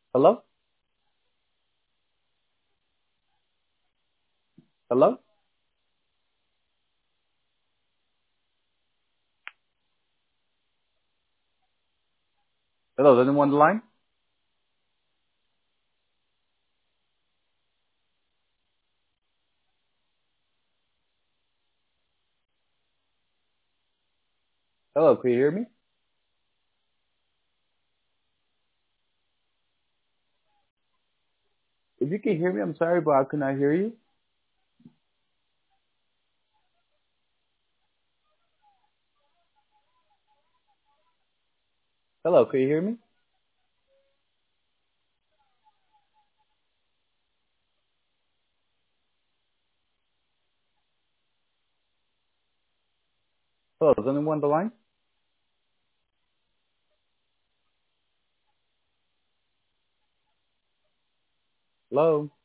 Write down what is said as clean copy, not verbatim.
Hello? Hello? Hello, is anyone on the line? Hello, can you hear me? If you can hear me, I'm sorry, but I could not hear you. Hello, can you hear me? Hello, is anyone on the line? Hello?